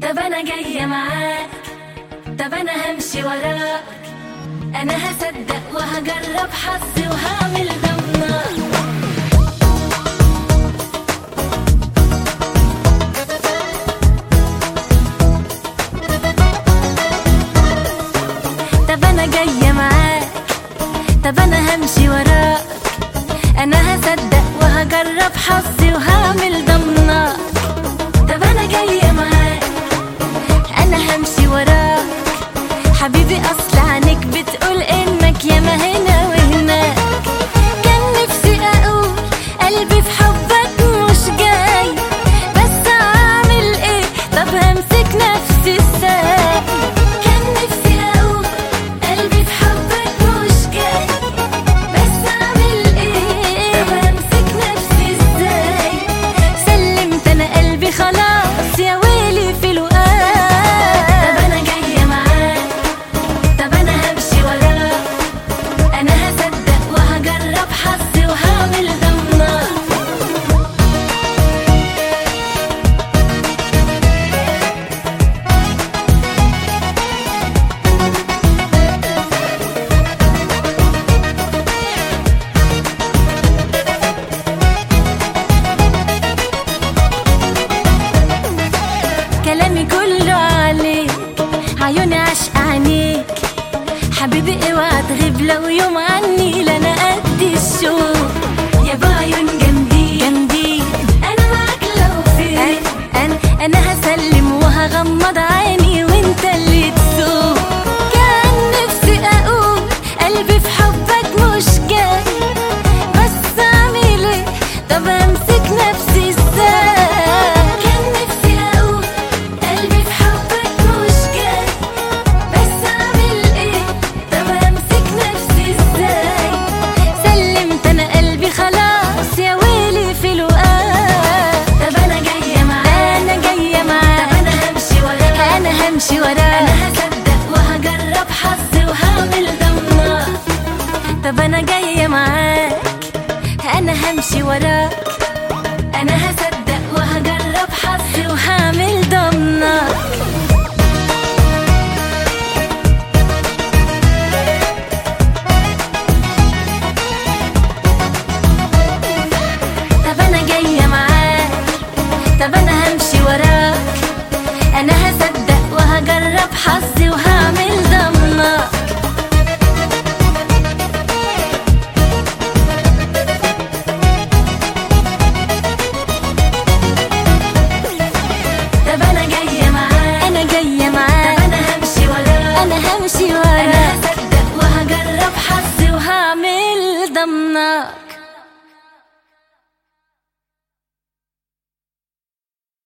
طب انا جاية معاك، طب انا همشي وراك، انا هصدق وهجرب حظي وهعمل ضمنك. طب انا جاية معاك، طب انا همشي وراك، انا هصدق وهجرب حظي وهعمل ضمنك. طب انا جاية معاك، انا همشي وراك، حبيبي اصل عنك بتقول انك ياما هنا وهناك. كان نفسي اقول قلبي في حبك مش جاي، بس اعمل ايه؟ طب همسك نفسي ازاي؟ كان نفسي اقول قلبي في حبك مش جاي، بس اعمل ايه؟ طب همسك نفسي ازاي؟ سلمت انا قلبي خلاص يا ويلي في الوقت. طب انا جاية معاك، طب انا همشي وراك، انا هصدق وهجرب حظي وهعمل ضمنك. كلامي كله عليك، عيوني عشق عينيك، حبيبي اوعى تغيب لو يوم عني، لا انا قد الشوق. يا بعيون جامدين جامدين، انا معاك لو فين. انا هسلم وهغمض عيني وانت اللي تسوق. كان نفسي اقول قلبي في حبك مش جاي، بس اعمل ايه؟ طب امسك نفسي ازاي؟ كان نفسي اقول قلبي في حبك مش جاي، بس اعمل ايه؟ طب امسك نفسي ازاي؟ سلمت انا قلبي خلاص يا ويلي في الوقت. طب انا جاية معاك، انا جاية معاك، طب انا همشي وراك، انا همشي وراك، انا هصدق وهجرب حظي وهعمل ضمنك. طب انا جاية معاك، انا همشي وراك، انا هصدق وهجرب حظي وهعمل ضمنك. طب انا جاية معاك، طب انا همشي وراك، انا هصدق وهجرب حظي وهعمل ضمنك. طب انا جاية معاك، انا جاية معاك، طب انا همشي وراك، انا همشي وراك، انا هصدق وهجرب حظي وهعمل ضمنك.